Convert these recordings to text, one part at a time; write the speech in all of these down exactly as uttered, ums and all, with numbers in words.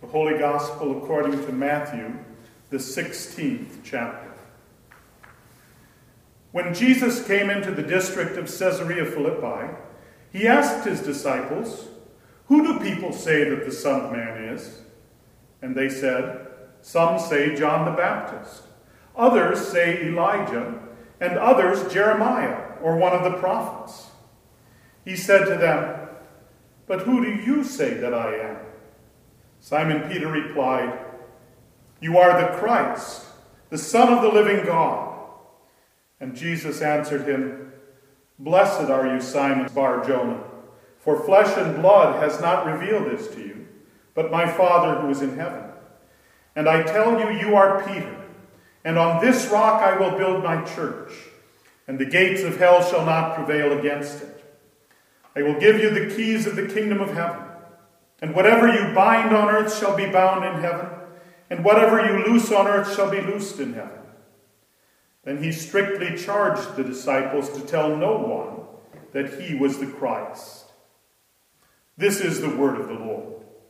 The Holy Gospel according to Matthew, the sixteenth chapter. When Jesus came into the district of Caesarea Philippi, he asked his disciples, "Who do people say that the Son of Man is?" And they said, "Some say John the Baptist, others say Elijah, and others Jeremiah, or one of the prophets." He said to them, "But who do you say that I am?" Simon Peter replied, "You are the Christ, the Son of the living God." And Jesus answered him, "Blessed are you, Simon Bar-Jonah, for flesh and blood has not revealed this to you, but my Father who is in heaven. And I tell you, you are Peter, and on this rock I will build my church, and the gates of hell shall not prevail against it. I will give you the keys of the kingdom of heaven. And whatever you bind on earth shall be bound in heaven, and whatever you loose on earth shall be loosed in heaven." Then he strictly charged the disciples to tell no one that he was the Christ. This is the word of the Lord.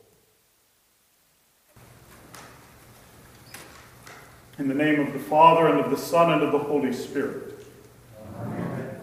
In the name of the Father, and of the Son, and of the Holy Spirit. Amen.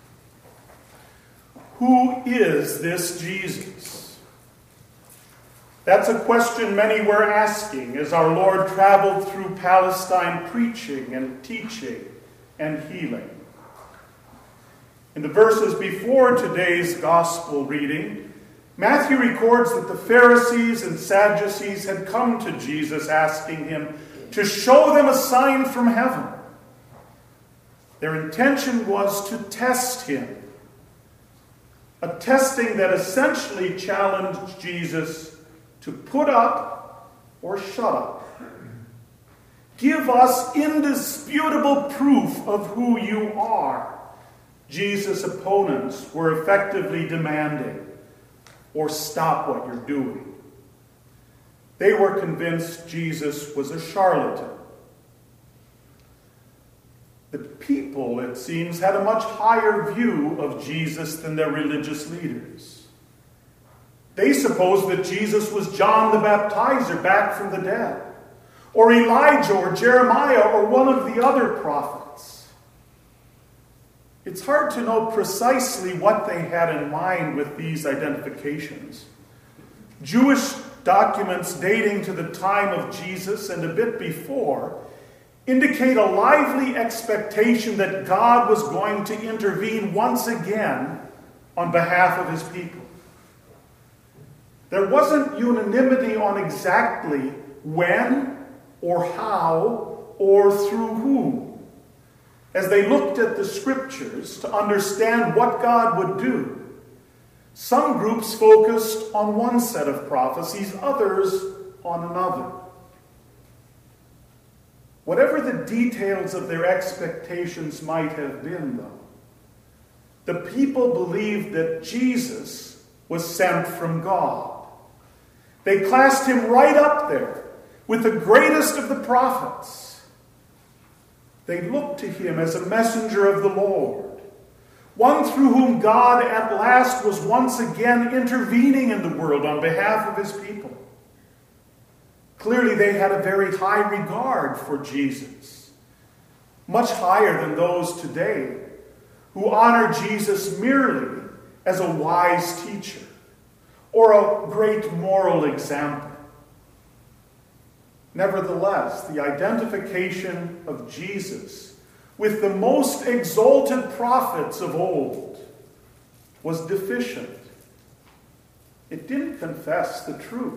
Who is this Jesus? That's a question many were asking as our Lord traveled through Palestine preaching and teaching and healing. In the verses before today's gospel reading, Matthew records that the Pharisees and Sadducees had come to Jesus asking him to show them a sign from heaven. Their intention was to test him, a testing that essentially challenged Jesus to put up or shut up. Give us indisputable proof of who you are, Jesus' opponents were effectively demanding, or stop what you're doing. They were convinced Jesus was a charlatan. The people, it seems, had a much higher view of Jesus than their religious leaders. They supposed that Jesus was John the Baptizer back from the dead, or Elijah, or Jeremiah, or one of the other prophets. It's hard to know precisely what they had in mind with these identifications. Jewish documents dating to the time of Jesus and a bit before indicate a lively expectation that God was going to intervene once again on behalf of his people. There wasn't unanimity on exactly when or how or through whom. As they looked at the scriptures to understand what God would do, some groups focused on one set of prophecies, others on another. Whatever the details of their expectations might have been, though, the people believed that Jesus was sent from God. They classed him right up there with the greatest of the prophets. They looked to him as a messenger of the Lord, one through whom God at last was once again intervening in the world on behalf of his people. Clearly, they had a very high regard for Jesus, much higher than those today who honor Jesus merely as a wise teacher or a great moral example. Nevertheless, the identification of Jesus with the most exalted prophets of old was deficient. It didn't confess the truth.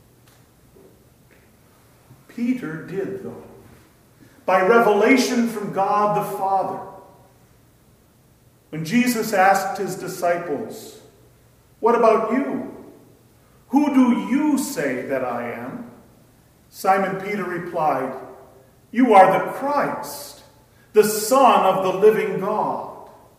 Peter did, though, by revelation from God the Father. When Jesus asked his disciples, "What about you? Who do you say that I am?" Simon Peter replied, "You are the Christ, the Son of the living God."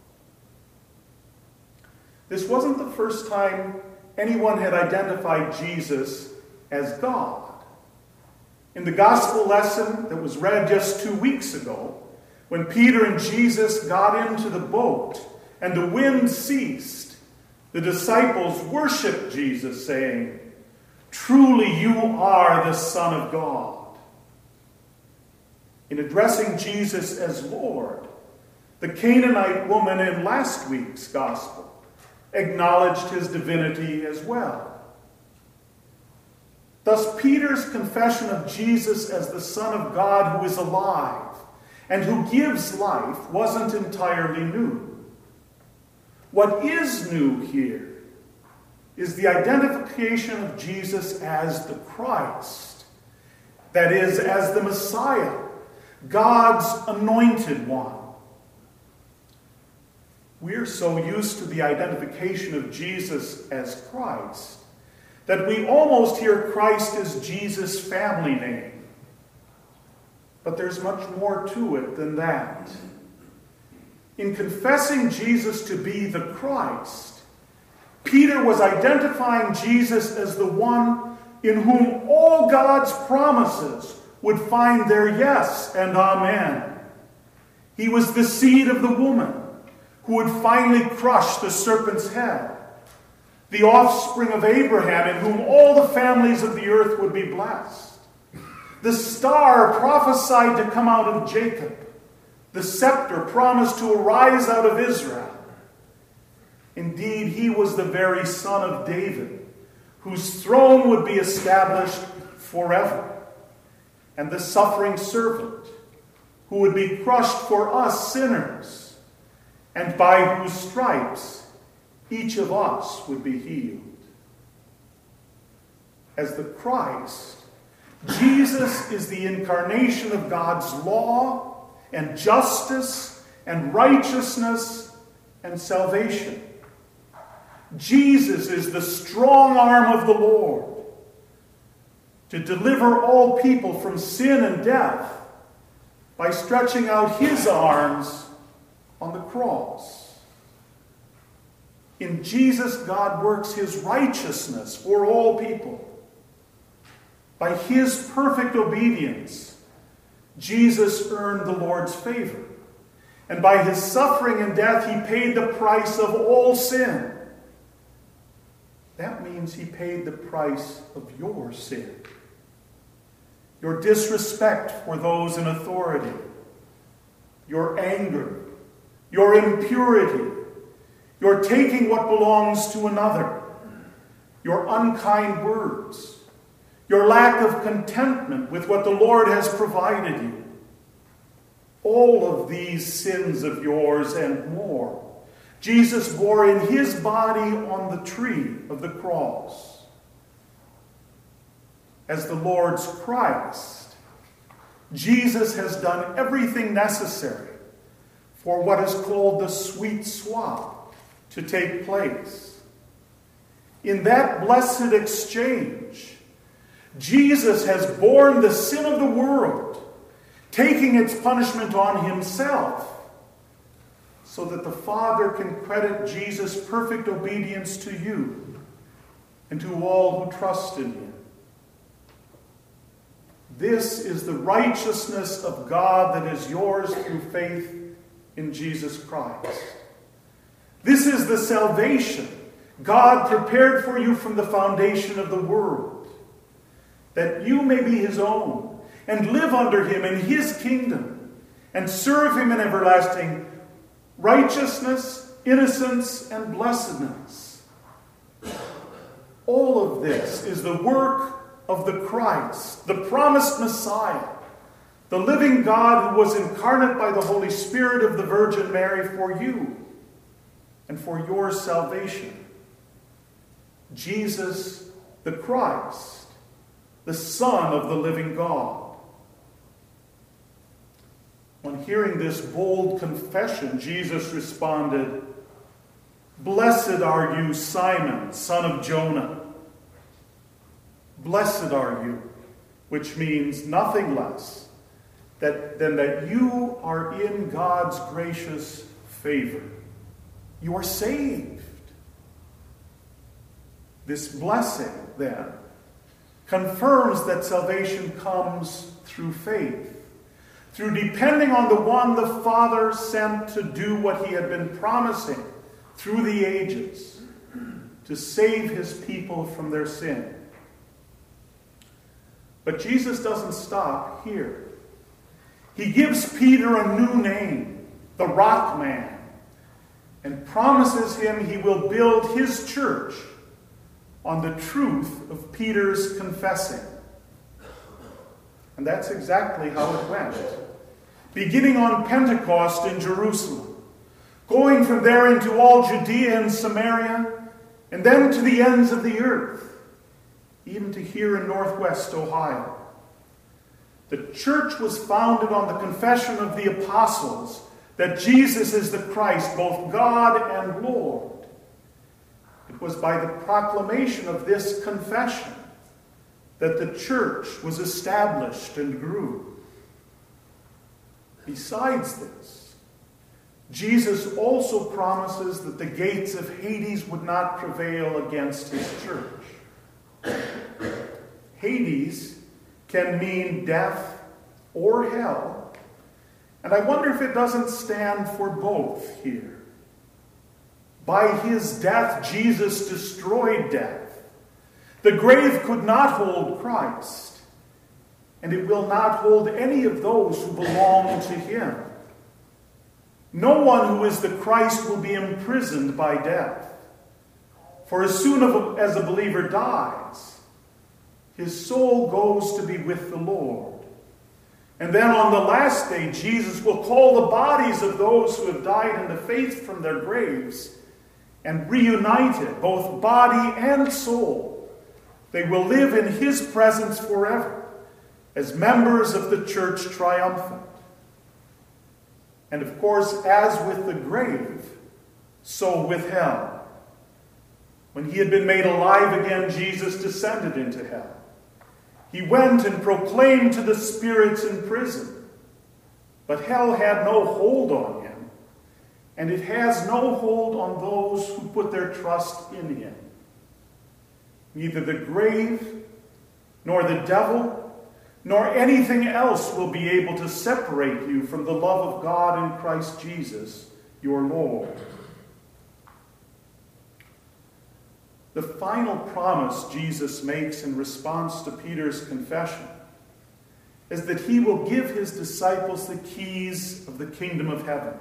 This wasn't the first time anyone had identified Jesus as God. In the gospel lesson that was read just two weeks ago, when Peter and Jesus got into the boat and the wind ceased, the disciples worshiped Jesus, saying, Truly you are the Son of God. In addressing Jesus as Lord, the Canaanite woman in last week's gospel acknowledged his divinity as well. Thus, Peter's confession of Jesus as the Son of God who is alive and who gives life wasn't entirely new. What is new here is the identification of Jesus as the Christ, that is, as the Messiah, God's anointed one. We're so used to the identification of Jesus as Christ that we almost hear Christ as Jesus' family name. But there's much more to it than that. In confessing Jesus to be the Christ, Peter was identifying Jesus as the one in whom all God's promises would find their yes and amen. He was the seed of the woman who would finally crush the serpent's head, the offspring of Abraham in whom all the families of the earth would be blessed, the star prophesied to come out of Jacob, the scepter promised to arise out of Israel. Indeed, he was the very son of David, whose throne would be established forever, and the suffering servant who would be crushed for us sinners, and by whose stripes each of us would be healed. As the Christ, Jesus is the incarnation of God's law and justice and righteousness and salvation. Jesus is the strong arm of the Lord to deliver all people from sin and death by stretching out his arms on the cross. In Jesus, God works his righteousness for all people. By his perfect obedience, Jesus earned the Lord's favor. And by his suffering and death, he paid the price of all sin. That means he paid the price of your sin. Your disrespect for those in authority, your anger, your impurity, your taking what belongs to another, your unkind words, your lack of contentment with what the Lord has provided you. All of these sins of yours and more, Jesus bore in his body on the tree of the cross. As the Lord's Christ, Jesus has done everything necessary for what is called the sweet swap to take place. In that blessed exchange, Jesus has borne the sin of the world, taking its punishment on himself, so that the Father can credit Jesus' perfect obedience to you and to all who trust in him. This is the righteousness of God that is yours through faith in Jesus Christ. This is the salvation God prepared for you from the foundation of the world, that you may be his own and live under him in his kingdom and serve him in everlasting righteousness, innocence, and blessedness. All of this is the work of the Christ, the promised Messiah, the living God who was incarnate by the Holy Spirit of the Virgin Mary for you and for your salvation. Jesus, the Christ, the Son of the living God. On hearing this bold confession, Jesus responded, "Blessed are you, Simon, son of Jonah. Blessed are you," which means nothing less that, than that you are in God's gracious favor. You are saved. This blessing, then, confirms that salvation comes through faith, through depending on the one the Father sent to do what he had been promising through the ages, to save his people from their sin. But Jesus doesn't stop here. He gives Peter a new name, the Rock Man, and promises him he will build his church on the truth of Peter's confessing. And that's exactly how it went. Beginning on Pentecost in Jerusalem, going from there into all Judea and Samaria, and then to the ends of the earth, even to here in Northwest Ohio. The church was founded on the confession of the apostles that Jesus is the Christ, both God and Lord. It was by the proclamation of this confession that the church was established and grew. Besides this, Jesus also promises that the gates of Hades would not prevail against his church. Hades can mean death or hell, and I wonder if it doesn't stand for both here. By his death, Jesus destroyed death. The grave could not hold Christ, and it will not hold any of those who belong to him. No one who is the Christ will be imprisoned by death. For as soon as a believer dies, his soul goes to be with the Lord. And then on the last day, Jesus will call the bodies of those who have died in the faith from their graves and reunited, both body and soul. They will live in his presence forever as members of the church triumphant. And of course, as with the grave, so with hell. When he had been made alive again, Jesus descended into hell. He went and proclaimed to the spirits in prison. But hell had no hold on him, and it has no hold on those who put their trust in him. Neither the grave, nor the devil, nor anything else will be able to separate you from the love of God in Christ Jesus, your Lord. The final promise Jesus makes in response to Peter's confession is that he will give his disciples the keys of the kingdom of heaven.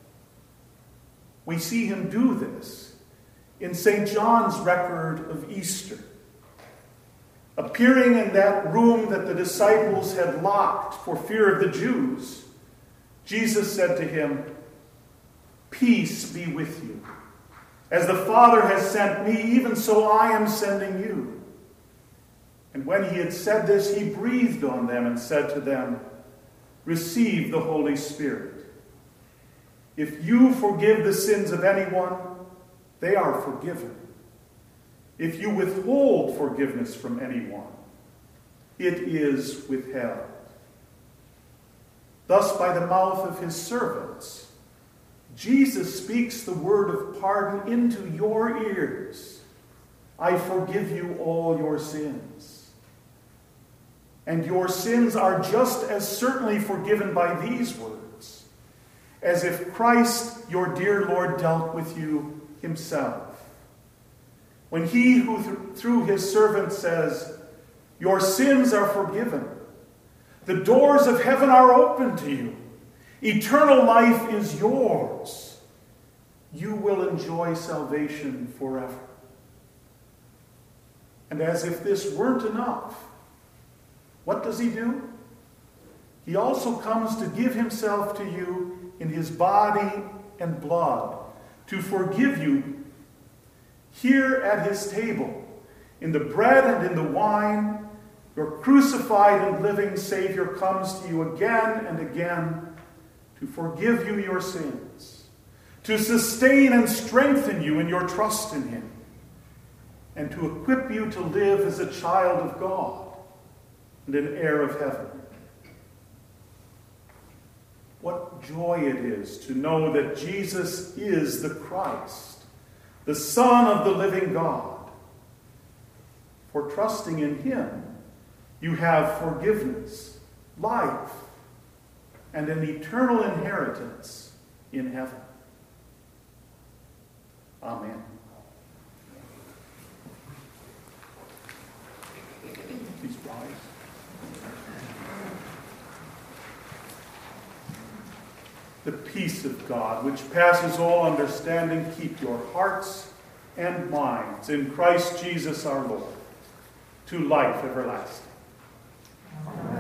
We see him do this in Saint John's record of Easter. Appearing in that room that the disciples had locked for fear of the Jews, Jesus said to him, "Peace be with you. As the Father has sent me, even so I am sending you." And when he had said this, he breathed on them and said to them, "Receive the Holy Spirit. If you forgive the sins of anyone, they are forgiven. If you withhold forgiveness from anyone, it is withheld." Thus, by the mouth of his servants, Jesus speaks the word of pardon into your ears. "I forgive you all your sins." And your sins are just as certainly forgiven by these words, as if Christ, your dear Lord, dealt with you himself. When he who th- through his servant says, "Your sins are forgiven," the doors of heaven are open to you. Eternal life is yours. You will enjoy salvation forever. And as if this weren't enough, what does he do? He also comes to give himself to you in his body and blood, to forgive you here at his table, in the bread and in the wine. Your crucified and living Savior comes to you again and again to forgive you your sins, to sustain and strengthen you in your trust in him, and to equip you to live as a child of God and an heir of heaven. What joy it is to know that Jesus is the Christ, the Son of the living God. For trusting in him, you have forgiveness, life, and an eternal inheritance in heaven. Amen. Please rise. The peace of God, which passes all understanding, keep your hearts and minds in Christ Jesus our Lord, to life everlasting. Amen.